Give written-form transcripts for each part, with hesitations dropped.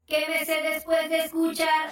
Quémese después de escuchar.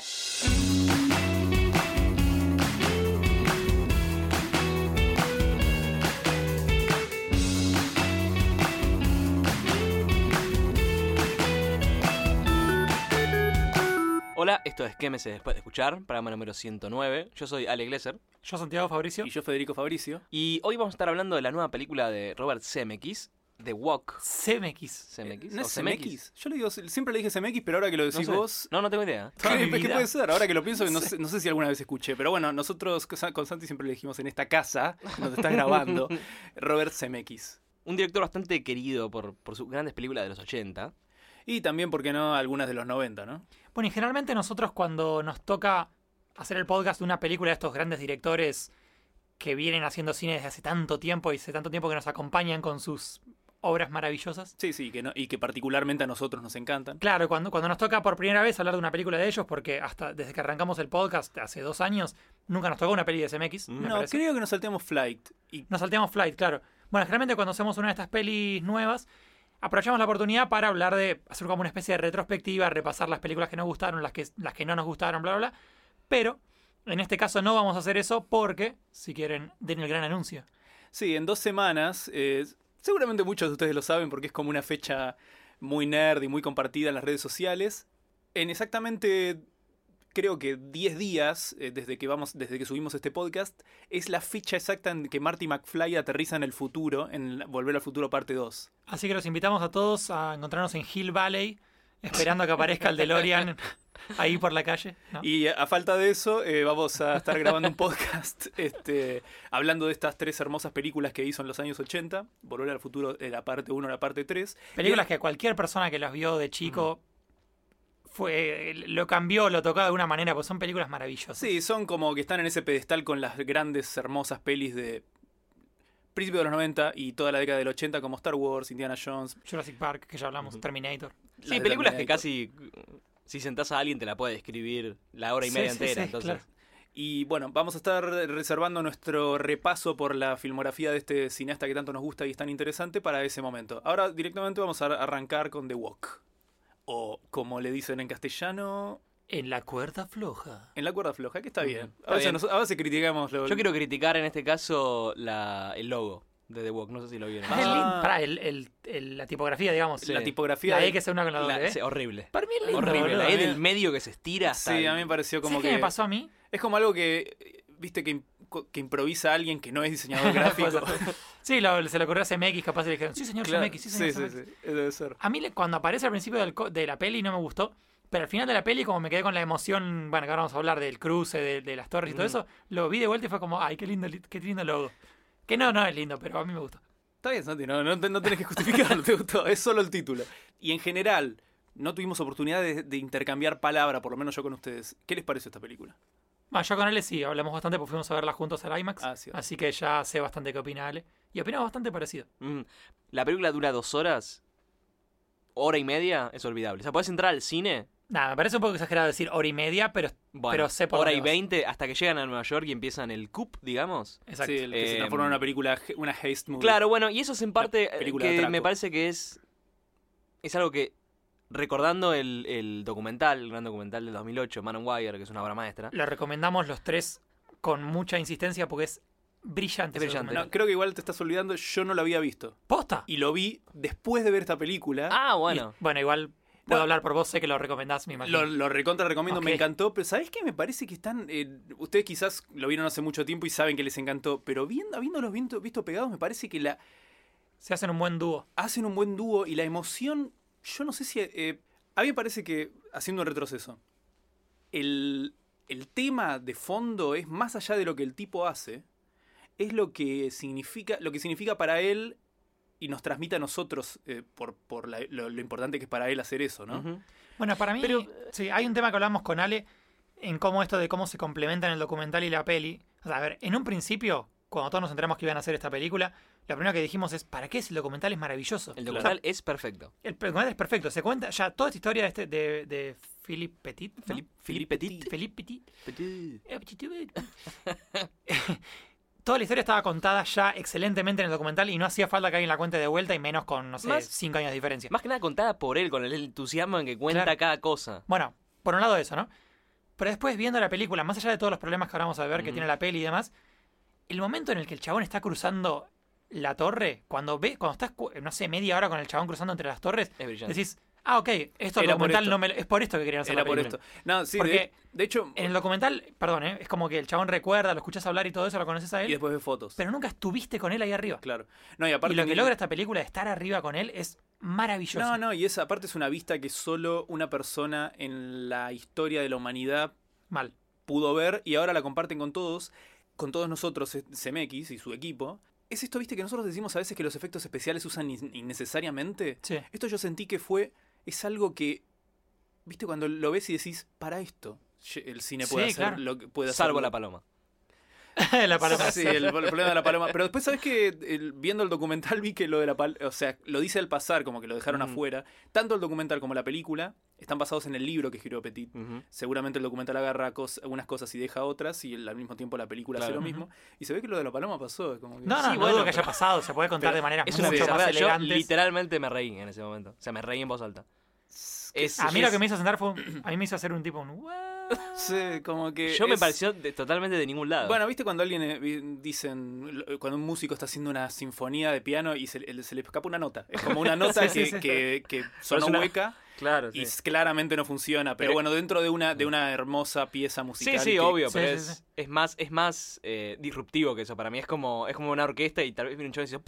Hola, esto es Quémese después de escuchar, programa número 109. Yo soy Ale Glesser. Yo, Santiago Fabricio. Y yo, Federico Fabricio. Y hoy vamos a estar hablando de la nueva película de Robert Zemeckis, The Walk. CMX. ¿No es CMX? Yo le digo, siempre le dije CMX, pero ahora que lo decís vos... No tengo idea. ¿Qué puede ser? Ahora que lo pienso, no sé si alguna vez escuché. Pero bueno, nosotros con Santi siempre le dijimos en esta casa, donde estás grabando, Robert Zemeckis. Un director bastante querido por sus grandes películas de los 80. Y también, ¿por qué no?, algunas de los 90, ¿no? Bueno, y generalmente nosotros cuando nos toca hacer el podcast de una película de estos grandes directores que vienen haciendo cine desde hace tanto tiempo y hace tanto tiempo que nos acompañan con sus obras maravillosas. Sí, y que particularmente a nosotros nos encantan. Claro, cuando nos toca por primera vez hablar de una película de ellos, porque hasta desde que arrancamos el podcast hace 2 años, nunca nos tocó una peli de CMX. No, creo que nos salteamos Flight. Nos salteamos Flight, claro. Bueno, generalmente cuando hacemos una de estas pelis nuevas, aprovechamos la oportunidad para hablar de hacer como una especie de retrospectiva, repasar las películas que nos gustaron, las que no nos gustaron, bla, bla, bla. Pero en este caso no vamos a hacer eso porque, si quieren, den el gran anuncio. Sí, en 2 semanas, seguramente muchos de ustedes lo saben porque es como una fecha muy nerd y muy compartida en las redes sociales. En exactamente, creo que 10 días, desde que subimos este podcast, es la fecha exacta en que Marty McFly aterriza en el futuro, en Volver al Futuro parte 2. Así que los invitamos a todos a encontrarnos en Hill Valley, esperando a que aparezca el DeLorean ahí por la calle, ¿no? Y a falta de eso, vamos a estar grabando un podcast hablando de estas 3 hermosas películas que hizo en los años 80. Volver al Futuro, la parte 1 y la parte 3. Películas que cualquier persona que las vio de chico lo cambió, lo tocó de alguna manera, porque son películas maravillosas. Sí, son como que están en ese pedestal con las grandes, hermosas pelis de principios de los 90 y toda la década del 80, como Star Wars, Indiana Jones, Jurassic Park, que ya hablamos, Terminator. Sí, películas que casi, si sentás a alguien, te la puede describir la hora y media entera. Entonces. Claro. Y bueno, vamos a estar reservando nuestro repaso por la filmografía de este cineasta que tanto nos gusta y es tan interesante para ese momento. Ahora directamente vamos a arrancar con The Walk. O como le dicen en castellano... En la cuerda floja. En la cuerda floja, que está bien. Está bien. A veces criticamos... Yo quiero criticar en este caso el logo de The Walk. No sé si lo vieron. La tipografía, digamos. Sí. La tipografía... La E que se una con la doble, sí, horrible. Para mí es lindo, horrible. boludo, La E del medio que se estira hasta Sí, a mí me pareció como ¿Sabes qué me pasó a mí? Es como algo que... Viste que improvisa alguien que no es diseñador gráfico. Sí, se le ocurrió a CMX, capaz le dijeron, sí señor CMX, sí señor CMX. Sí, debe ser. A mí cuando aparece al principio de la peli no me gustó, pero al final de la peli como me quedé con la emoción, bueno, que ahora vamos a hablar del cruce, de las torres y todo eso, lo vi de vuelta y fue como, ay, qué lindo logo. Que no es lindo, pero a mí me gusta. Está bien, Santi, no tenés que justificarlo, te gustó, es solo el título. Y en general, no tuvimos oportunidad de intercambiar palabra, por lo menos yo con ustedes. ¿Qué les pareció esta película? Yo con Ale sí, hablamos bastante porque fuimos a verla juntos al IMAX, sí. así que ya sé bastante qué opina Ale. Y opinamos bastante parecido. La película dura 2 horas, hora y media, es olvidable. O sea, podés entrar al cine... Nada, me parece un poco exagerado decir hora y media, pero sé por hora dónde y 20 hasta que llegan a Nueva York y empiezan el CUP, digamos. Exacto. Sí, que se transforma en una película, una haste movie. Claro, bueno, y eso es en parte que me parece que es algo que, recordando el documental, el gran documental del 2008, Man on Wire, que es una obra maestra. Lo recomendamos los 3 con mucha insistencia porque es brillante. No, creo que igual te estás olvidando, yo no lo había visto. ¿Posta? Y lo vi después de ver esta película. Ah, bueno. Bueno, igual... Puedo hablar por vos, sé que lo recomendás, me imagino. Lo recontra recomiendo, Okay. Me encantó, pero ¿sabés qué? Me parece que están... ustedes quizás lo vieron hace mucho tiempo y saben que les encantó, pero habiéndolos visto pegados, me parece que se hacen un buen dúo. Hacen un buen dúo y la emoción, yo no sé si... a mí me parece que, haciendo un retroceso, el tema de fondo es más allá de lo que el tipo hace, es lo que significa para él... Y nos transmite a nosotros por lo importante que es para él hacer eso, ¿no? Uh-huh. Bueno, para mí, sí, hay un tema que hablamos con Ale en cómo esto de cómo se complementan el documental y la peli. O sea, a ver, en un principio, cuando todos nos enteramos que iban a hacer esta película, lo primero que dijimos es, ¿para qué? Si el documental es maravilloso. El documental es perfecto. El documental es perfecto. Se cuenta ya toda esta historia de Philippe Petit. ¿No? Philippe Petit. Philippe Petit. Petit. toda la historia estaba contada ya excelentemente en el documental y no hacía falta que alguien la cuente de vuelta y menos con, no sé, Más- 5 años de diferencia. Más que nada contada por él, con el entusiasmo en que cuenta Claro. cada cosa. Bueno, por un lado eso, ¿no? Pero después viendo la película, más allá de todos los problemas que ahora vamos a ver que Ujú. tiene la peli y demás, el momento en el que el chabón está cruzando la torre, cuando estás, no sé, media hora con el chabón cruzando entre las torres, Es brillante. decís, ah, ok, esto el Era por documental esto. no me lo- es por esto que querían hacer Era la por película. esto. No, sí, Porque de hecho, En el documental, perdón, es como que el chabón recuerda, lo escuchas hablar y todo eso, lo conoces a y él, después ve fotos. pero nunca estuviste con él ahí arriba. Claro. No, y Y aparte lo que ni- logra esta película de estar arriba con él es maravilloso. No, no, y esa aparte es una vista que solo una persona en la historia de la humanidad Mal. pudo ver y ahora la comparten con todos nosotros, CMX y su equipo. Es esto, viste, que nosotros decimos a veces que los efectos especiales se usan innecesariamente. Sí. Esto yo sentí que es algo que, viste, cuando lo ves y decís, para esto el cine puede Sí, hacer claro. lo que puede hacer. Salvo la paloma. La paloma. Sí, el problema de la paloma. Pero después, ¿sabes qué? Viendo el documental vi que lo de la paloma, o sea, lo dice al pasar, como que lo dejaron Ujú. afuera. Tanto el documental como la película están basados en el libro que escribió Petit. Ujú. Seguramente el documental agarra unas cosas y deja otras, y al mismo tiempo la película hace Claro. lo mismo. Y se ve que lo de la paloma pasó. Es como que... No, no, Sí, no bueno, dudo que haya pero- pasado, se puede contar pero de maneras Es una mucho más bizarrada. Yo elegantes. literalmente me reí en ese momento. O sea, me reí en voz alta. A mí lo que me hizo sentar fue, a mí me hizo hacer un tipo, un "What?". Sí, como que Yo me es- pareció totalmente de ningún lado. Bueno, viste cuando alguien dicen, cuando un músico está haciendo una sinfonía de piano y se le escapa una nota. Es como una nota Sí, sí, sí. que sonó es una- hueca claro, y claramente no funciona. Pero Pero- bueno, dentro de una hermosa pieza musical. Sí, que- obvio, Sí, pero sí, sí. es más disruptivo que eso para mí. Es como una orquesta y tal vez viene un chabón y dice...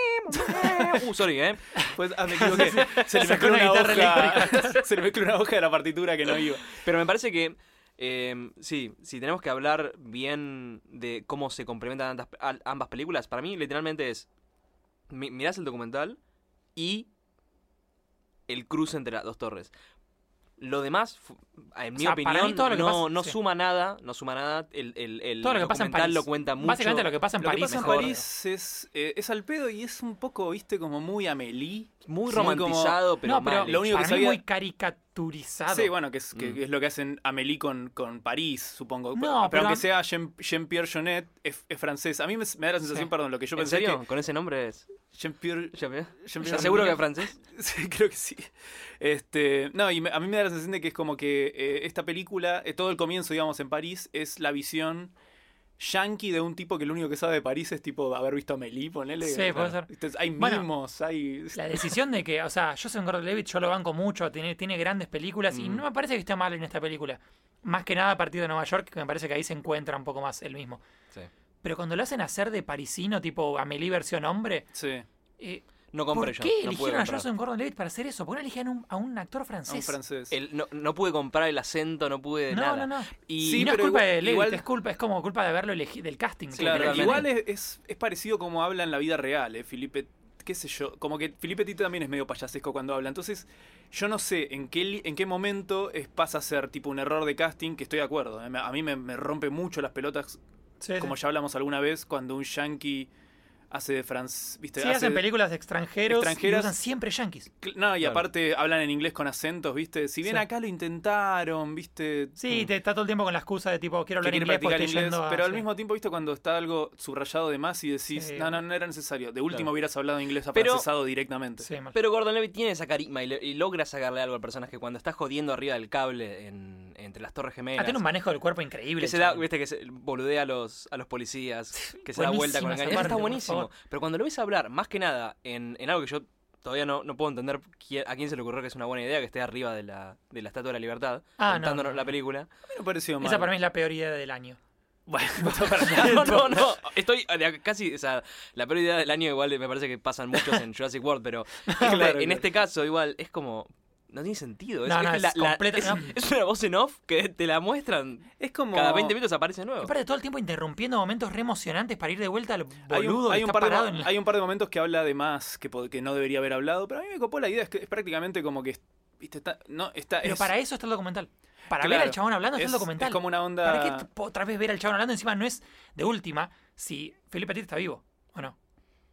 sorry, Pues, me equivoqué. Se le Sacó mezcló una una guitarra hoja. Se le mezcló una hoja de la partitura que no iba. Pero me parece que sí, si tenemos que hablar bien de cómo se complementan ambas películas, para mí literalmente es mirás el documental y el cruce entre las dos torres. Lo demás, en mi sea, para opinión, mí todo lo que pasa- no sí. suma nada. No suma nada. El Todo lo que pasa en documental París. lo cuenta mucho. Básicamente lo que pasa en Lo que París. pasa en mejor. París es al pedo y es un poco, viste, como muy Amélie. muy Sí, romantizado, pero No, pero mal lo único para que mí sabía- muy caricaturizado. Sí, bueno, que es Mm. lo que hacen Amélie con París, supongo. No, pero pero aunque sea Jean-Pierre Jeunet, es francés. A mí me da la sensación, Sí. perdón, lo que yo ¿En pensé serio? que ¿Con ese nombre es? Jean-Pierre... ¿Estás seguro que es francés? Sí, creo que sí. No, y a mí me da la sensación de que es como que esta película, todo el comienzo, digamos, en París, es la visión yankee de un tipo que lo único que sabe de París es tipo haber visto a Amélie, ponele. Sí, puede ser. Entonces, hay Bueno, mimos, hay... La decisión de que, o sea, Joseph Gordon-Levitt yo lo banco mucho, tiene grandes películas y no me parece que esté mal en esta película. Más que nada a partir de Nueva York, que me parece que ahí se encuentra un poco más el mismo. Sí. Pero cuando lo hacen hacer de parisino, tipo Amélie versión hombre, Sí, No ¿por compré yo. qué no pude eligieron a comprar. Joseph Gordon-Levitt para hacer eso? ¿Por qué no eligieron a un actor a un francés? francés. No pude comprar el acento, no pude No, nada. no. Y Sí, Y no es pero culpa igual- de Levitt, igual- es como culpa de haberlo elegido, del casting. Claro, Totalmente. igual es parecido como habla en la vida real, Felipe, qué sé yo, como que Felipe Tito también es medio payasesco cuando habla, entonces yo no sé en qué momento pasa a ser tipo un error de casting, que estoy de acuerdo, a mí me rompe mucho las pelotas, Sí, como sí. ya hablamos alguna vez, cuando un yankee hace de ¿viste? Sí, Hace hacen de- películas de extranjeros y extranjeras. usan siempre yankees. No, y Claro. aparte hablan en inglés con acentos, ¿viste? Si bien Sí. acá lo intentaron, ¿viste? Sí, te está todo el tiempo con la excusa de tipo, quiero Que hablar quiere inglés porque practicar estoy inglés, yendo a... pero al sí. mismo tiempo, ¿viste? Cuando está algo subrayado de más y decís, Sí. no era necesario. De último Claro. hubieras hablado inglés Pero- afrancesado directamente. Sí, mal. Pero Gordon Levitt tiene esa carisma y logra sacarle algo al personaje cuando está jodiendo arriba del cable entre las Torres Gemelas. Tiene un manejo del cuerpo increíble. que se el da, chabón. viste, que se boludea a los policías, que se da vuelta con Buenísima el esa engaño. parte, Está por buenísimo. favor. Pero cuando lo ves hablar, más que nada, en algo que yo todavía no puedo entender a quién se le ocurrió que es una buena idea que esté arriba de la Estatua de la Libertad, Ah, contándonos no. la película. A mí me pareció mal. Esa para mí es la peor idea del año. Bueno, no para nada. No. Estoy casi, o sea, la peor idea del año igual me parece que pasan muchos en Jurassic World, pero Claro. en este caso igual es como... No tiene sentido. No, es completa- es, no. es una voz en off que te la muestran. Es como... Cada 20 minutos aparece nuevo. Aparte todo el tiempo interrumpiendo momentos re emocionantes para ir de vuelta al Hay boludo que hay, un está par parado de, en la... hay un par de momentos que habla de más que no debería haber hablado, pero a mí me copó la idea, es que es prácticamente como que... ¿viste? Pero para eso está el documental. Para Claro, ver al chabón hablando está el documental. Es como una onda... ¿Para qué otra vez ver al chabón hablando? Encima no es de última si Felipe Petit está vivo o no.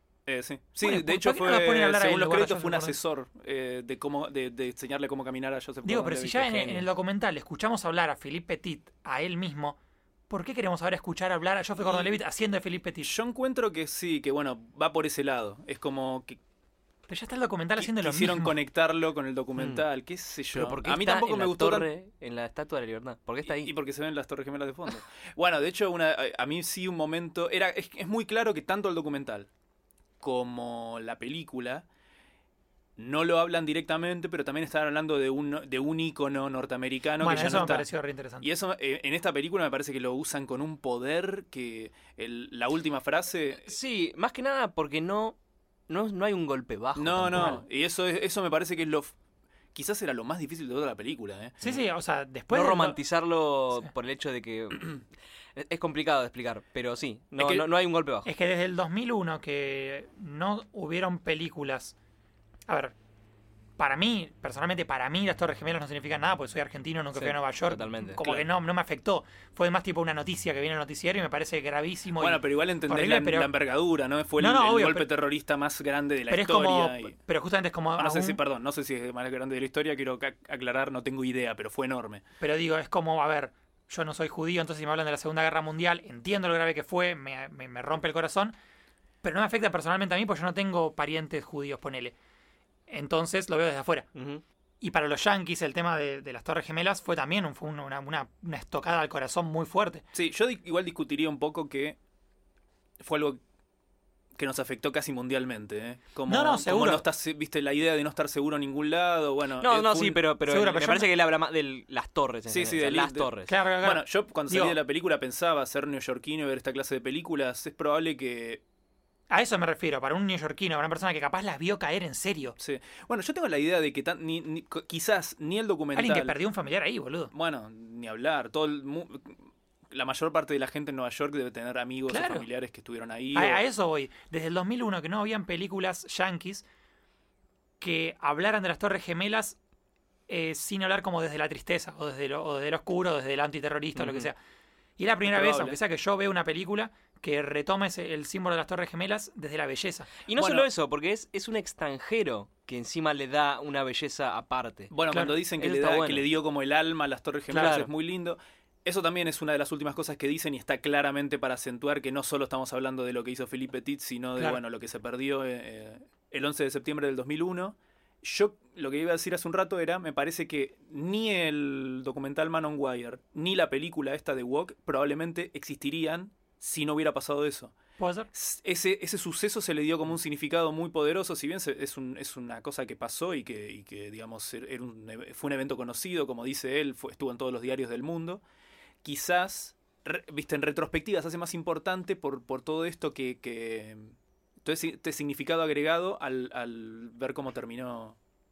Sí, sí, Bueno, de hecho ¿por qué no lo ponen a hablar ahí en según los lugar de créditos fue un Joseph asesor de enseñarle cómo caminar a Joseph Digo, pero si Gordon-Levitt. ya qué en genio. el documental escuchamos hablar a Philippe Petit, a él mismo, ¿por qué queremos ahora escuchar hablar a Joseph Gordon-Levitt haciendo de Philippe Petit? Yo encuentro que sí, que bueno, va por ese lado. Es como que Pero ya está el documental haciendo lo quisieron mismo. conectarlo con el documental, qué sé yo. Pero ¿por qué A mí está tampoco en me la gustó torre, en la Estatua de la Libertad? ¿Por qué está ahí? Y porque se ven las Torres Gemelas de fondo. Bueno, de hecho, a mí sí un momento... Es muy claro que tanto el documental como la película no lo hablan directamente, pero también están hablando de un ícono norteamericano Bueno, que ya eso no me está. pareció re interesante. Y eso en esta película me parece que lo usan con un poder que la última frase... Sí, más que nada porque no hay un golpe bajo. No, tampoco. no. Y eso me parece que es quizás era lo más difícil de toda la película, ¿eh? Sí, o sea, después... No del- romantizarlo Sí. por el hecho de que... Es complicado de explicar, pero sí, Es que- no hay un golpe bajo. Es que desde el 2001 que no hubieron películas... A ver, personalmente para mí las Torres Gemelas no significan nada porque soy argentino, nunca Sí, fui a Nueva York. totalmente. Como que no me afectó. Fue más tipo una noticia que viene en el noticiero y me parece gravísimo. Bueno, y- pero igual entendés horrible, la, pero- la envergadura, ¿no? Fue No, el obvio, golpe pero- terrorista más grande de la pero es como... historia. Pero justamente es como... No sé aún- si, perdón, no sé si es más grande de la historia, quiero aclarar, no tengo idea, pero fue enorme. Pero digo, es como, a ver, yo no soy judío, entonces si me hablan de la Segunda Guerra Mundial, entiendo lo grave que fue, me rompe el corazón, pero no me afecta personalmente a mí porque yo no tengo parientes judíos, ponele. Entonces lo veo desde afuera. Ujú. Y para los yankees el tema de las Torres Gemelas fue también una estocada al corazón muy fuerte. Sí, yo igual discutiría un poco que fue algo que nos afectó casi mundialmente, ¿eh? Como, No, como seguro. no estás, viste, la idea de no estar seguro en ningún lado, bueno. No, fue sí, un- pero seguro, me pero yo parece no- que él habla más de las torres. en Sí, general, sí, o sea, del- las de- torres. Claro. Bueno, yo cuando salí Digo- de la película pensaba ser neoyorquino y ver esta clase de películas, es probable que... A eso me refiero, para un neoyorquino, para una persona que capaz las vio caer en serio. Sí. Bueno, yo tengo la idea de que quizás ni el documental... Alguien que perdió un familiar ahí, boludo. Bueno, ni hablar. La mayor parte de la gente en Nueva York debe tener amigos Claro. o familiares que estuvieron ahí. A eso voy. Desde el 2001 que no habían películas yankees que hablaran de las Torres Gemelas sin hablar como desde la tristeza o desde lo oscuro, desde el antiterrorista o lo que Ujú. sea. Y es la primera Es vez, probable. aunque sea que yo veo una película que retome el símbolo de las Torres Gemelas desde la belleza. Y no Bueno. solo eso, porque es un extranjero que encima le da una belleza aparte. Bueno, Claro, cuando dicen que eso le, está que bueno. le dio como el alma a las Torres Gemelas Claro. es muy lindo. Eso también es una de las últimas cosas que dicen y está claramente para acentuar que no solo estamos hablando de lo que hizo Philippe Petit, sino de Claro. bueno, lo que se perdió el 11 de septiembre del 2001. Yo lo que iba a decir hace un rato era, me parece que ni el documental Man on Wire, ni la película esta de Walk probablemente existirían si no hubiera pasado eso. ¿Puede ser? Ese suceso se le dio como un significado muy poderoso, si bien es una cosa que pasó y que digamos, fue un evento conocido, como dice él, estuvo en todos los diarios del mundo. Quizás, viste, en retrospectiva se hace más importante por todo esto que todo este significado agregado al ver cómo terminaron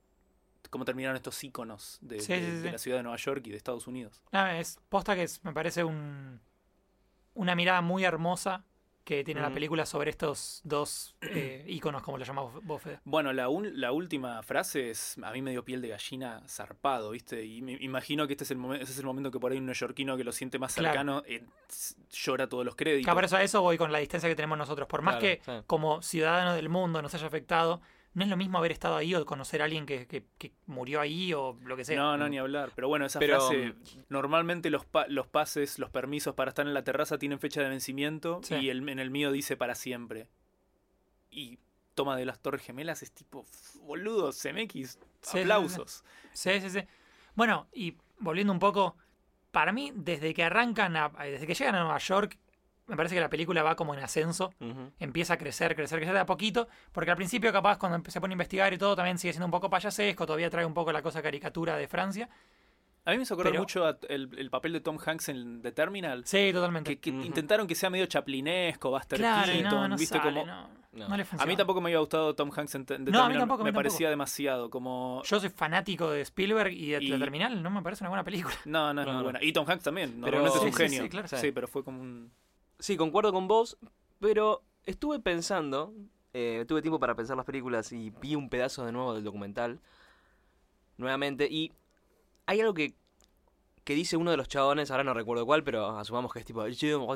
estos íconos de Sí, la ciudad de Nueva York y de Estados Unidos. Es posta que me parece una mirada muy hermosa que tiene la Ujú. película sobre estos dos íconos, como lo llamamos vos, Fede. Bueno, la última frase a mí me dio piel de gallina zarpado, ¿viste? Y me imagino que ese es el momento que por ahí un neoyorquino que lo siente más Claro. cercano llora todos los créditos. Claro, por eso a eso voy con la distancia que tenemos nosotros. Por más Claro, que sí. como ciudadano del mundo nos haya afectado, no es lo mismo haber estado ahí o conocer a alguien que murió ahí o lo que sea. No, ni hablar. Pero bueno, esa Pero, frase, normalmente los pases, los permisos para estar en la terraza tienen fecha de vencimiento Sí. y en el mío dice para siempre. Y toma de las Torres Gemelas es tipo, boludo, CMX, Sí, aplausos. Sí. Bueno, y volviendo un poco, para mí, desde que desde que llegan a Nueva York, me parece que la película va como en ascenso. Ujú. Empieza a crecer de a poquito, porque al principio capaz cuando se pone a investigar y todo también sigue siendo un poco payasesco, todavía trae un poco la cosa caricatura de Francia. A mí me hizo acordar Pero- mucho el papel de Tom Hanks en The Terminal. Sí, totalmente. Que Ujú. intentaron que sea medio chaplinesco, Buster Claro, y Keaton, no ¿viste? sale, como... no le funciona. A mí tampoco me había gustado Tom Hanks en The No, a mí Terminal, tampoco, a mí me tampoco. parecía demasiado, como... Yo soy fanático de Spielberg y de Y- La Terminal, no me parece una buena película. No es No, muy no. buena. Y Tom Hanks también, Pero- normalmente es un Sí, sí, genio. sí, claro. Sí, pero fue como un... Sí, concuerdo con vos, pero estuve pensando, tuve tiempo para pensar las películas y vi un pedazo de nuevo del documental, nuevamente, y hay algo que dice uno de los chabones, ahora no recuerdo cuál, pero asumamos que es tipo...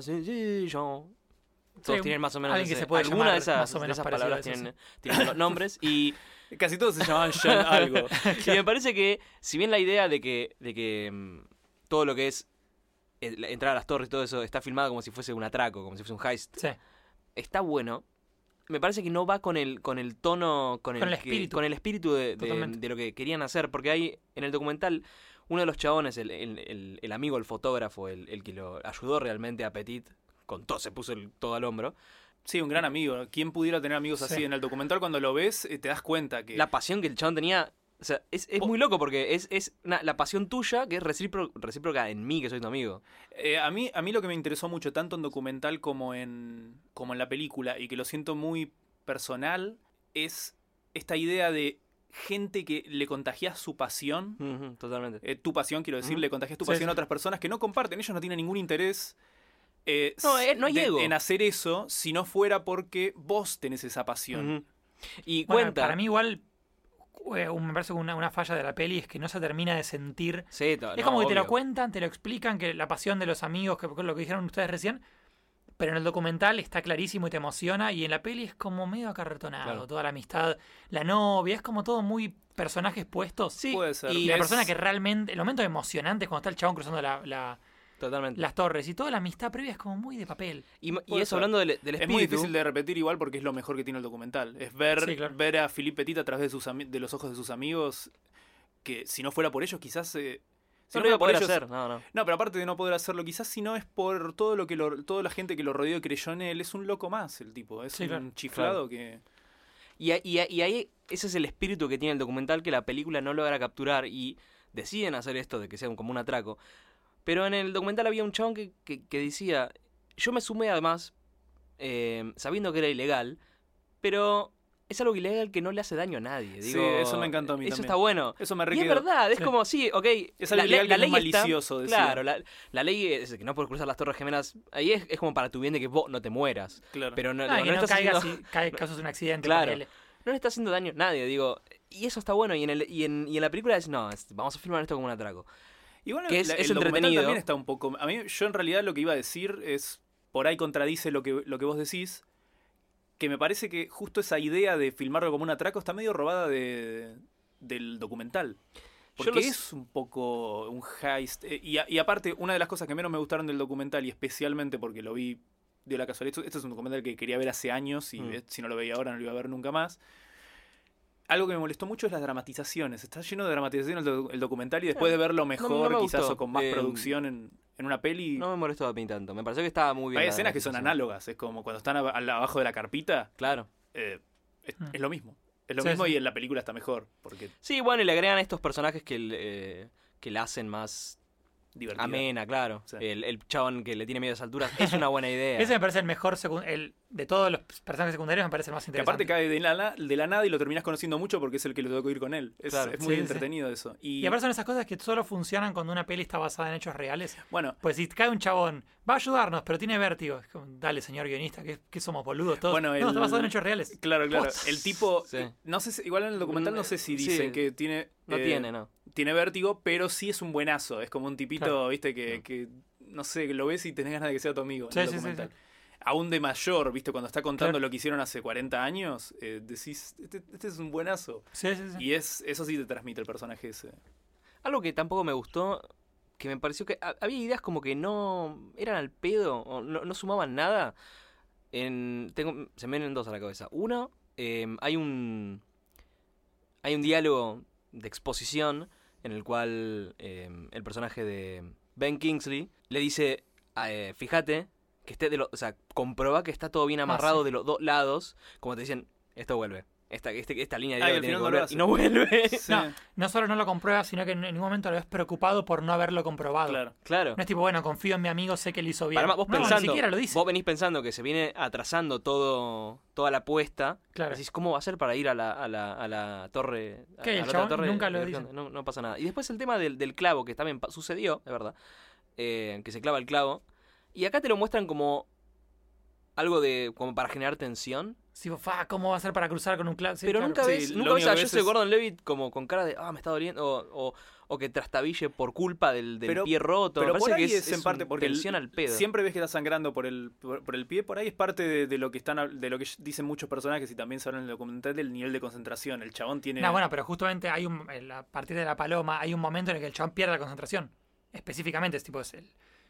Todos Sí, tienen más o menos alguien que se puede alguna llamar de esas, más o menos de esas parecido a palabras eso, tienen los nombres y... Casi todos se llamaban John algo. Y me parece que, si bien la idea de que todo lo que es entrar a las torres y todo eso, está filmado como si fuese un atraco, como si fuese un heist. Sí. Está bueno. Me parece que no va con el tono, con el espíritu. con el espíritu Totalmente. de lo que querían hacer. Porque hay en el documental, uno de los chabones, el amigo, el fotógrafo, el que lo ayudó realmente a Petit, con todo, se puso todo al hombro. Sí, un gran amigo. ¿Quién pudiera tener amigos así? Sí. En el documental, cuando lo ves, te das cuenta que... La pasión que el chabón tenía. O sea, es muy loco porque es la pasión tuya que es recíproca en mí, que soy tu amigo. A mí lo que me interesó mucho, tanto en documental como en la película, y que lo siento muy personal, es esta idea de gente que le contagias su pasión. Ujú, totalmente. Tu pasión, quiero decir, Ujú. le contagias tu Sí, pasión a sí. otras personas que no comparten. Ellos no tienen ningún interés No hay ego. en hacer eso, si no fuera porque vos tenés esa pasión. Ujú. Y Bueno, cuenta. para mí igual, me parece que una falla de la peli es que no se termina de sentir. Sí, Es como que te lo cuentan, te lo explican, que la pasión de los amigos, que lo que dijeron ustedes recién, pero en el documental está clarísimo y te emociona, y en la peli es como medio acarretonado, Claro. toda la amistad, la novia, es como todo muy personajes puestos. Sí, Puede ser. Y la persona que realmente, el momento emocionante es cuando está el chabón cruzando Totalmente. las torres, y toda la amistad previa es como muy de papel. Y Puede eso ser. hablando del espíritu. Es muy difícil de repetir igual porque es lo mejor que tiene el documental. Es ver, Sí, claro. ver a Philippe Petit a través de los ojos de sus amigos, que si no fuera por ellos, quizás... si No no lo iba fuera a por poder ellos- hacer. No. No, pero aparte de no poder hacerlo, quizás si no es por todo lo que toda la gente que lo rodeó y creyó en él, es un loco más el tipo. Es Sí, un claro. chiflado que... Y ahí ese es el espíritu que tiene el documental que la película no logra capturar y deciden hacer esto de que sea como un atraco. Pero en el documental había un chabón que decía, yo me sumé además sabiendo que era ilegal, pero es algo ilegal que no le hace daño a nadie. Sí, Digo, eso me encantó a mí Eso también. está bueno. Eso me Y es requedó. verdad, es Sí. como, sí, ok. Es algo ilegal que no es está- malicioso, decía. Claro, la ley es que no puedes cruzar las Torres Gemelas. Ahí es como para tu bien de que vos no te mueras. Claro. Pero no, Ah, no que le no estás caigas haciendo- causas un accidente. Claro. ponele. no le está haciendo daño a nadie, digo. Y eso está bueno. Y en la película es, no, vamos a filmar esto como un atraco. Y bueno, que es el documental entretenido. también está un poco... A mí, yo en realidad lo que iba a decir es... Por ahí contradice lo que vos decís. Que me parece que justo esa idea de filmarlo como un atraco está medio robada del documental. Yo Porque es un poco un heist. Y aparte, una de las cosas que menos me gustaron del documental, y especialmente porque lo vi de la casualidad, este es un documental que quería ver hace años y si no lo veía ahora no lo iba a ver nunca más. Algo que me molestó mucho es las dramatizaciones. Está lleno de dramatizaciones el documental y después de verlo mejor, no me quizás gustó. o con más producción en una peli... No me molestó a mí tanto. Me pareció que estaba muy bien. Hay la escenas que son dramatización. análogas. Es como cuando están abajo de la carpita. Claro. Es lo mismo. Es lo Sí, mismo sí. y en la película está mejor. Porque Sí, bueno, y le agregan estos personajes que la hacen más divertida. amena, claro. Sí. El chabón que le tiene miedo a las alturas es una buena idea. Ese me parece el mejor, de todos los personajes secundarios me parece el más Que interesante. aparte cae de la nada y lo terminás conociendo mucho porque es el que le tocó ir con él. Es, Claro. es muy Sí, entretenido eso. Y aparte son esas cosas que solo funcionan cuando una peli está basada en hechos reales. bueno, Pues si cae un chabón, va a ayudarnos, pero tiene vértigo. Es como, dale, señor guionista, que somos boludos todos. Bueno, no, el- está basado en hechos reales. claro. Post. El tipo, Sí. no sé igual en el documental no sé si Sí. dicen que tiene... No tiene, no. Tiene vértigo, pero sí es un buenazo. Es como un tipito, Claro. viste, que no sé, que lo ves y tenés ganas de que sea tu amigo en Sí, el sí, sí, documental. sí. Aún de mayor, viste, cuando está contando Claro. lo que hicieron hace 40 años, decís, este es un buenazo. Sí, sí, sí. Y eso sí te transmite el personaje ese. Algo que tampoco me gustó, que me pareció que había ideas como que no eran al pedo, o no sumaban nada. Se me vienen dos a la cabeza. Uno, hay un diálogo de exposición en el cual el personaje de Ben Kingsley le dice, fíjate que esté o sea, comprueba que está todo bien amarrado sí. de los dos lados, como te dicen, esto vuelve. Esta línea de Ah, y diálogo al tiene que final no lo volver hace. y no vuelve. Sí, No solo no lo compruebas, sino que en ningún momento lo ves preocupado por no haberlo comprobado. claro. Claro. No es tipo, bueno, confío en mi amigo, sé que lo hizo bien. Además, vos no, pensando, ni siquiera lo dice. vos venís pensando que se viene atrasando toda la apuesta. Claro. Decís, ¿cómo va a ser para ir a la torre? ¿Qué? a El la otra chabón torre nunca lo de dice. Biondi? No pasa nada. Y después el tema del clavo, que también sucedió, es verdad. Que se clava el clavo. Y acá te lo muestran como algo como para generar tensión. Sí, ¿cómo va a ser para cruzar con un clavo? Sí, pero claro. nunca Sí, ves, lo nunca ves único a que ves Joseph es- Gordon-Levitt como con cara de, me está doliendo, o que trastabille por culpa del Pero- pie roto. Pero Me por parece ahí que es en parte porque tensión al pedo. siempre ves que está sangrando por el pie. Por ahí es parte de lo que de lo que dicen muchos personajes y también se habla en el documental del nivel de concentración. El chabón tiene... No, bueno, pero justamente a partir de la paloma hay un momento en el que el chabón pierde la concentración. Específicamente, es tipo,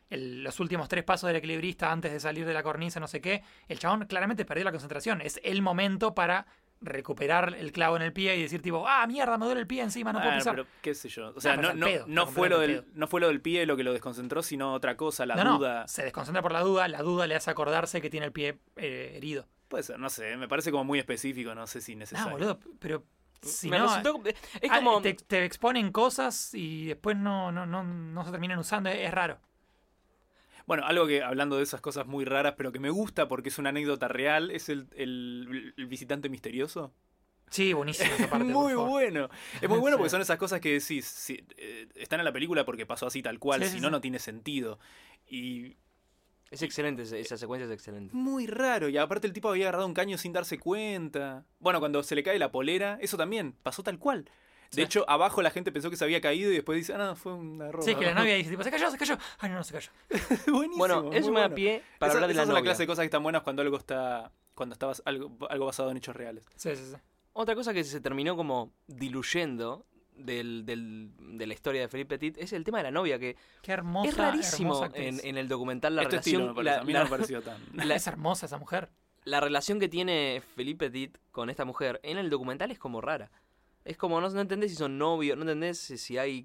los últimos 3 pasos del equilibrista antes de salir de la cornisa, no sé qué, el chabón claramente perdió la concentración. Es el momento para recuperar el clavo en el pie y decir tipo, mierda, me duele el pie encima, no puedo pisar. Pero qué sé yo. O sea, pero no fue lo del pie lo que lo desconcentró, sino otra cosa, la duda. No, se desconcentra por la duda le hace acordarse que tiene el pie herido. Puede ser, no sé, me parece como muy específico, no sé si necesario. Boludo, pero si Me no, resultó- es como... te exponen cosas y después no se terminan usando, es raro. Bueno, algo que, hablando de esas cosas muy raras, pero que me gusta porque es una anécdota real, es el visitante misterioso. Sí, buenísimo esa parte. Muy por favor. bueno. Es muy bueno Sí. porque son esas cosas que decís, sí, están en la película porque pasó así tal cual, Sí, si sí, no, sí. no tiene sentido. Y Es excelente, esa secuencia es excelente. muy raro. Y aparte el tipo había agarrado un caño sin darse cuenta. Bueno, cuando se le cae la polera, eso también pasó tal cual. De Sí. hecho, abajo la gente pensó que se había caído y después dice, no, fue un error. Sí, es que la novia dice tipo, se cayó. Ay, no se cayó. Buenísimo. Bueno, muy eso me da bueno. pie para hablar de la esas son la novia. clase de cosas que están buenas cuando algo está algo basado en hechos reales. Sí. Otra cosa que se terminó como diluyendo de la historia de Philippe Petit es el tema de la novia, que Qué hermosa. es rarísimo hermosa actriz. en el documental la Este estilo relación. me parece, a mí no me pareció tan. Es hermosa esa mujer. La relación que tiene Philippe Petit con esta mujer en el documental es como rara. Es como, no entendés si son novios, no entendés si hay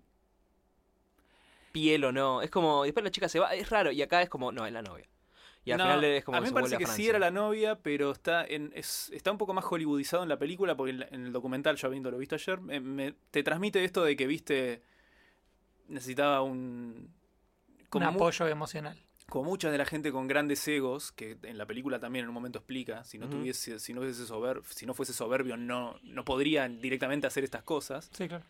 piel o no. Es como, después la chica se va, es raro. Y acá es como, no, es la novia. Y al No, final es como a mí se me parece vuelve que a sí Francia. era la novia, pero está un poco más hollywoodizado en la película, porque en el documental, yo habiéndolo visto ayer, te transmite esto de que, viste, necesitaba Un apoyo emocional. como mucha de la gente con grandes egos, que en la película también en un momento explica, si no Ujú. fuese soberbio, no podría directamente hacer estas cosas. Sí, claro.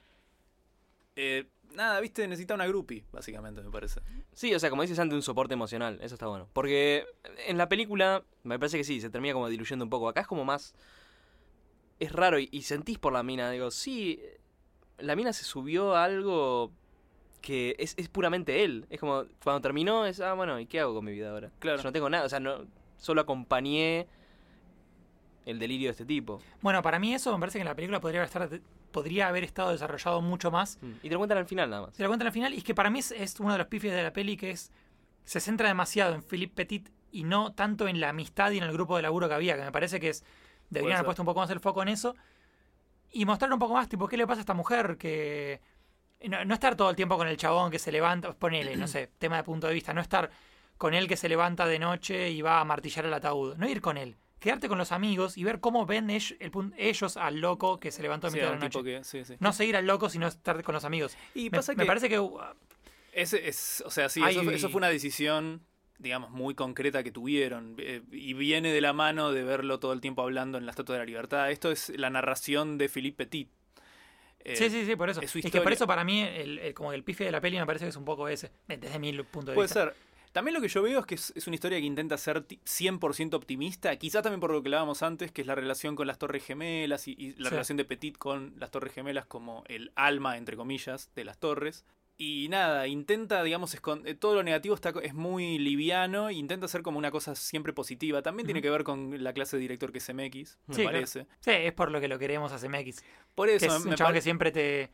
Nada, viste, necesita una groupie, básicamente, me parece. Sí, o sea, como dices antes, un soporte emocional. Eso está bueno. Porque en la película, me parece que sí, se termina como diluyendo un poco. Acá es como más... Es raro y sentís por la mina. Digo, sí, la mina se subió a algo que es puramente él. Es como, cuando terminó, es, bueno, ¿y qué hago con mi vida ahora? Claro. Yo no tengo nada, o sea, solo acompañé el delirio de este tipo. Bueno, para mí eso me parece que en la película podría haber estado desarrollado mucho más. Y te lo cuentan al final nada más. Se lo cuentan al final y es que para mí es uno de los pifies de la peli que se centra demasiado en Philippe Petit y no tanto en la amistad y en el grupo de laburo que había, que me parece que deberían haber ser. puesto un poco más el foco en eso y mostrar un poco más, tipo, qué le pasa a esta mujer que... No estar todo el tiempo con el chabón que se levanta, ponele, no sé, tema de punto de vista, no estar con él que se levanta de noche y va a martillar el ataúd, no ir con él. Quedarte con los amigos y ver cómo ven ellos al loco que se levantó a Sí, mitad de un la noche. tipo que, sí. No seguir al loco, sino estar con los amigos. Y Me pasa me que parece que o sea, sí, Ay, eso fue una decisión, digamos, muy concreta que tuvieron. Y viene de la mano de verlo todo el tiempo hablando en la Estatua de la Libertad. Esto es la narración de Philippe Petit. sí, por eso. es su Es que historia. por eso para mí como el pife de la peli me parece que es un poco ese, desde mi punto de Puede vista. ser. También lo que yo veo es que es una historia que intenta ser 100% optimista, quizás también por lo que hablábamos antes, que es la relación con las Torres Gemelas y la Sí. relación de Petit con las Torres Gemelas como el alma, entre comillas, de las torres. Y nada, intenta, digamos, todo lo negativo es muy liviano e intenta ser como una cosa siempre positiva. También tiene Ujú. que ver con la clase de director que es CMX, me Sí, claro. parece. Sí, es por lo que lo queremos a CMX. Por Que eso es un chabón que siempre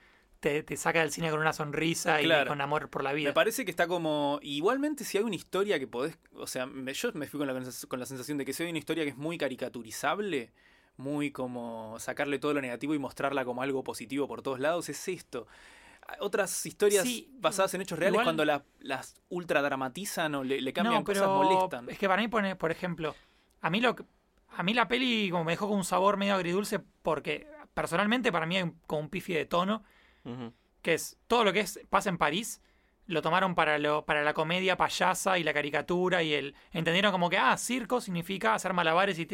te saca del cine con una sonrisa Claro. y con amor por la vida. me parece que está como... Igualmente, si hay una historia que podés... O sea, yo me fui con la sensación de que si hay una historia que es muy caricaturizable, muy como sacarle todo lo negativo y mostrarla como algo positivo por todos lados, es esto. Otras historias Sí, basadas en hechos reales, igual- cuando las ultra dramatizan o le cambian No, cosas, pero molestan. es que para mí, por ejemplo, a mí la peli como me dejó con un sabor medio agridulce porque personalmente para mí hay como un pifi de tono, Ujú. que es todo lo que pasa en París, lo tomaron para la comedia payasa y la caricatura y entendieron como que, circo significa hacer malabares y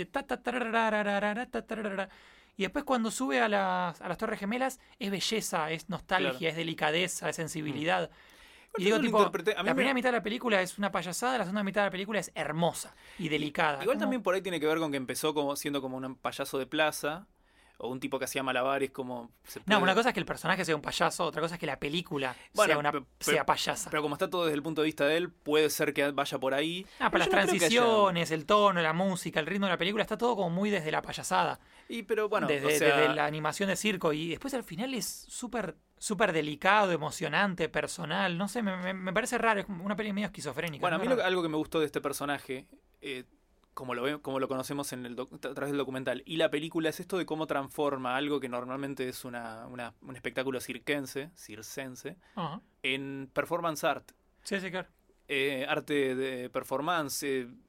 y después cuando sube a las Torres Gemelas es belleza, es nostalgia, Claro. es delicadeza, es sensibilidad. Y Yo digo, lo tipo, interpreté- a mí la me- primera mitad de la película es una payasada, la segunda mitad de la película es hermosa y delicada. Igual Como- también por ahí tiene que ver con que empezó siendo como un payaso de plaza o un tipo que hacía malabares como... No, una cosa es que el personaje sea un payaso, otra cosa es que la película Bueno, sea payasa. Pero como está todo desde el punto de vista de él, puede ser que vaya por ahí. Pero Pero las yo no creo que haya- transiciones, el tono, la música, el ritmo de la película, está todo como muy desde la payasada. Pero bueno, desde, o sea, desde la animación de circo. Y después al final es súper súper delicado, emocionante, personal. No sé, me parece raro. Es como una peli medio esquizofrénica. Bueno, a ¿no? mí algo que me gustó de este personaje, como lo conocemos a través del documental, y la película, es esto de cómo transforma algo que normalmente es un espectáculo circense, Ajá. en performance art. Sí, sí, claro. Arte de performance.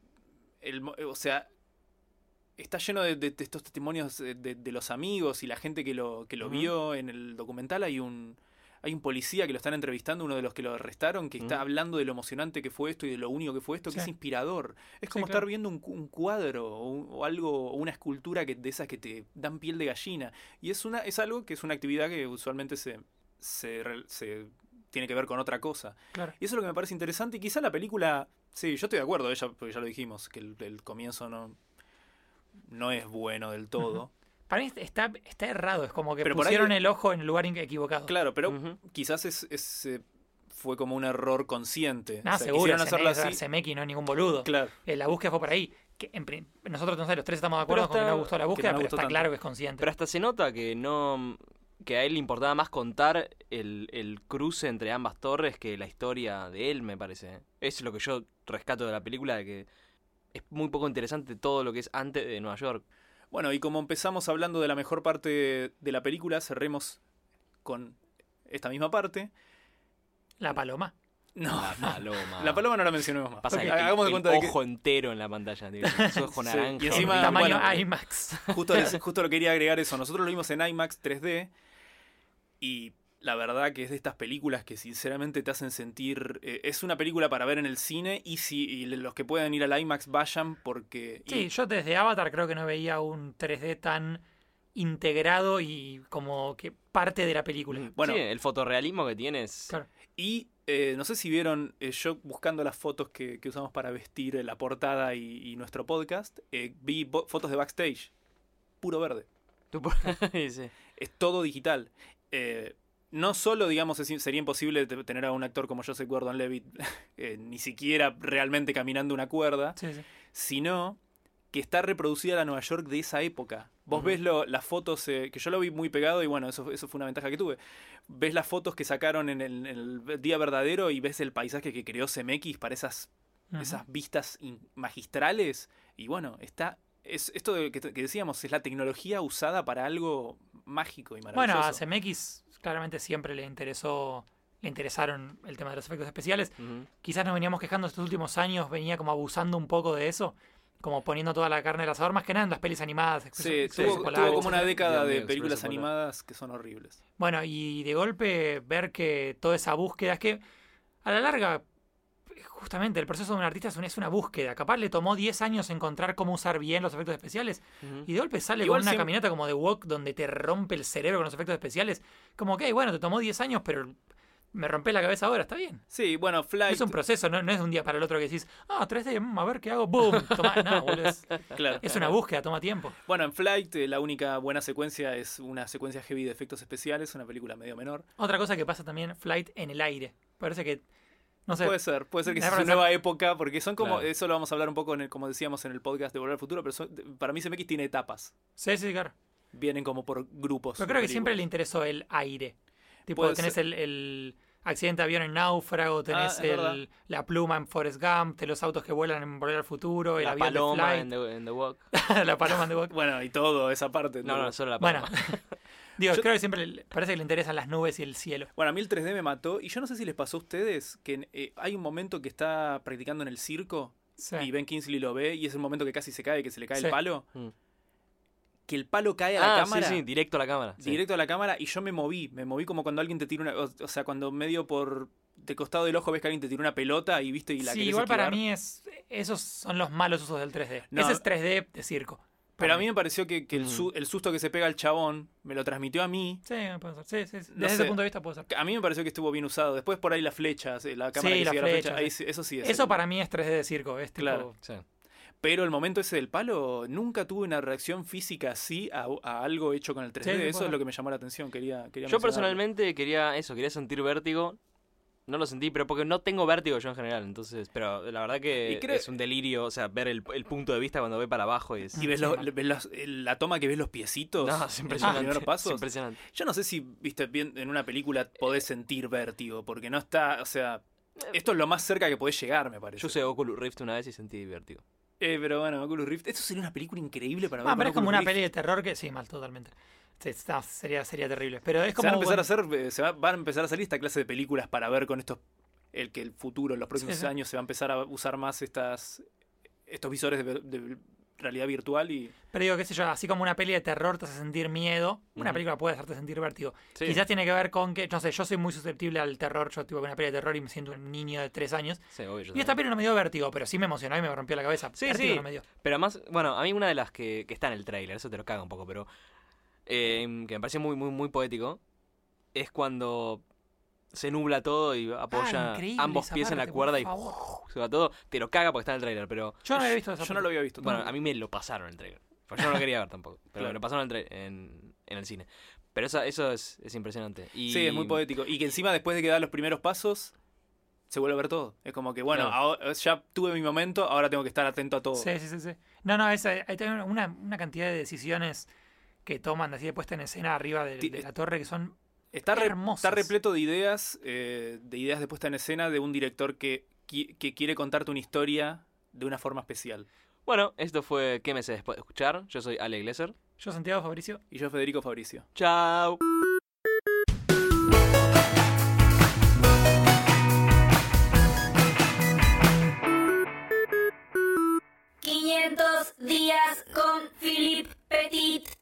O sea, está lleno de estos testimonios de los amigos y la gente que lo vio en el documental. Hay un policía que lo están entrevistando, uno de los que lo arrestaron, que está hablando de lo emocionante que fue esto y de lo único que fue esto, que Sí. es inspirador. Es Sí, como claro. estar viendo un cuadro o algo, o una escultura de esas que te dan piel de gallina. Y es algo que es una actividad que usualmente se tiene que ver con otra cosa. Claro. Y eso es lo que me parece interesante. Y quizá la película, sí, yo estoy de acuerdo, porque ya lo dijimos, que el comienzo no es bueno del todo. Para mí está errado. Es como que Pero por ahí- pusieron el ojo en el lugar equivocado. Claro, pero Ujú. quizás fue como un error consciente. Nada, O sea, seguro. quisieron hacerlo así. Zemeckis no es ningún boludo. Claro. La búsqueda fue por ahí. Nosotros, no sé, los tres estamos de acuerdo Pero con que no está- nos gustó la que búsqueda, no nos pero gustó está tanto. claro que es consciente. Pero hasta se nota que a él le importaba más contar el cruce entre ambas torres que la historia de él, me parece. Eso es lo que yo rescato de la película, de que es muy poco interesante todo lo que es antes de Nueva York. Bueno, y como empezamos hablando de la mejor parte de la película, cerremos con esta misma parte. La paloma. No, La paloma. la paloma no la mencionemos más. Pasa que Hagamos de el cuenta de que ojo entero en la pantalla, tío. Su ojo Sí, naranja. y encima- Tamaño bueno, IMAX. justo lo quería agregar eso. Nosotros lo vimos en IMAX 3D y la verdad que es de estas películas que sinceramente te hacen sentir... es una película para ver en el cine y los que puedan ir al IMAX vayan porque... Sí, yo desde Avatar creo que no veía un 3D tan integrado y como que parte de la película. Bueno. Sí, el fotorrealismo que tienes. Claro. Y no sé si vieron, yo buscando las fotos que usamos para vestir la portada y nuestro podcast, vi fotos de backstage. Puro verde. Sí. Es todo digital. No solo, digamos, sería imposible tener a un actor como Joseph Gordon-Levitt ni siquiera realmente caminando una cuerda, Sí, sí. sino que está reproducida la Nueva York de esa época. Vos ves las fotos, que yo lo vi muy pegado y bueno, eso fue una ventaja que tuve. Ves las fotos que sacaron en el día verdadero y ves el paisaje que creó Zemeckis para esas Ujú. vistas magistrales. Y bueno, esto que decíamos, es la tecnología usada para algo mágico y maravilloso. Bueno, a Zemeckis claramente siempre le interesaron el tema de los efectos especiales. Ujú. Quizás nos veníamos quejando estos últimos años, venía como abusando un poco de eso, como poniendo toda la carne del asador, más que nada en las pelis animadas. Sí, Expresos tuvo Polares, como una etcétera. década de Dios mío, películas Expreso Polar. animadas que son horribles. Bueno, y de golpe ver que toda esa búsqueda, es que a la larga, justamente el proceso de un artista es una búsqueda. Capaz le tomó 10 años encontrar cómo usar bien los efectos especiales Ujú. y de golpe sale Igual con una siempre- caminata como de Walk donde te rompe el cerebro con los efectos especiales. Como que, bueno, te tomó 10 años, pero me rompé la cabeza ahora, está bien. Sí, bueno, Flight. Es un proceso, no es de un día para el otro que decís, 3D, a ver qué hago, boom, toma, no, boludo, Claro. es una búsqueda, toma tiempo. Bueno, en Flight la única buena secuencia es una secuencia heavy de efectos especiales, una película medio menor. Otra cosa que pasa también, Flight en el aire. Parece que, no sé, Puede ser que me sea parece- su nueva época, porque son como, Claro. eso lo vamos a hablar un poco como decíamos en el podcast de Volver al Futuro, pero para mí CMX tiene etapas. sí, claro. Vienen como por grupos. Pero de creo que siempre le películas. interesó el aire. Tipo, Puede tenés ser. el accidente de avión en Náufrago, tenés es verdad. la pluma en Forrest Gump, tenés los autos que vuelan en Volver al Futuro, el La avión de paloma Flight, en the Walk. la paloma en The Walk. Bueno, y todo, esa parte. No, todo. no, solo la Bueno, paloma. digo, Yo- creo que siempre parece que le interesan las nubes y el cielo. Bueno, a mí el 3D me mató, y yo no sé si les pasó a ustedes que hay un momento que está practicando en el circo, Sí. y Ben Kingsley lo ve, y es el momento que casi se cae, que se le cae Sí. el palo, Mm. que el palo cae a la cámara. sí, directo a la cámara. sí. Directo a la cámara y yo me moví como cuando alguien te tira una, o sea, cuando medio por de costado del ojo ves que alguien te tira una pelota y viste y la Sí, querés igual para esquivar. mí esos son los malos usos del 3D. No. Ese es 3D de circo. Pero a mí me pareció que Mm. el susto que se pega al chabón me lo transmitió a mí. Sí, puede ser. Sí. Desde No ese sé. punto de vista puede ser. A mí me pareció que estuvo bien usado. Después por ahí las flechas, la cámara Sí, que las sigue la flecha, flechas, ahí sí. eso sí es. Eso para mí es 3D de circo. Es tipo, Claro. Sí. Pero el momento ese del palo, nunca tuve una reacción física así a algo hecho con el 3D. Sí, Eso puede es ser. lo que me llamó la atención. Quería Yo mencionarlo. personalmente quería sentir vértigo No lo sentí, pero porque no tengo vértigo yo en general, entonces... Pero la verdad que Y creo- es un delirio, o sea, ver el punto de vista cuando ve para abajo y es... Y ves, Sí, la toma que ves los piecitos No, es en los impresionante. primeros Es pasos. impresionante. Yo no sé si, viste, bien, en una película podés sentir vértigo, porque no está, o sea, esto es lo más cerca que podés llegar, me parece. Yo usé Oculus Rift una vez y sentí vértigo. Pero bueno, Oculus Rift, esto sería una película increíble para ver. Ah, con pero es como Oculus una Rift. peli de terror que sí, mal, totalmente. Sí, sería terrible. Pero es Se como. van a empezar a hacer, van a empezar a salir esta clase de películas para ver con estos, que el futuro, en los próximos Sí, sí. años se va a empezar a usar más estos visores de realidad virtual y Pero digo, qué sé yo, así como una peli de terror te hace sentir miedo, una Ujú. película puede hacerte sentir vértigo. Sí. Quizás tiene que ver con que, no sé, yo soy muy susceptible al terror, yo tipo una peli de terror y me siento un niño de 3 años. Sí, obvio, yo Y esta también. peli no me dio vértigo, pero sí me emocionó y me rompió la cabeza. Sí, Vértigo sí. no me dio. Pero además, bueno, a mí una de las que está en el tráiler, eso te lo caga un poco, pero que me pareció muy, muy, muy poético, es cuando se nubla todo y apoya increíble ambos esa pies en la parte, cuerda por y favor. se va todo. Te lo caga porque está en el tráiler, pero Yo no había visto esa yo no lo había visto. bueno, tampoco. a mí me lo pasaron en el tráiler. Pues yo no lo quería ver tampoco, pero Claro. me lo pasaron en el cine. Pero eso es impresionante. Y, Sí, es muy poético. Y que encima después de que da los primeros pasos, se vuelve a ver todo. Es como que, bueno, Claro. ahora, ya tuve mi momento, ahora tengo que estar atento a todo. Sí, sí, sí, sí. No, hay también una cantidad de decisiones que toman así de puesta en escena arriba de la torre que son Está hermosas. repleto de ideas de puesta en escena de un director que quiere contarte una historia de una forma especial. Bueno, esto fue Quémese después de escuchar. Yo soy Ale Glesser. Yo, Santiago Fabricio. Y yo, Federico Fabricio. Chao. 500 días con Philip Petit.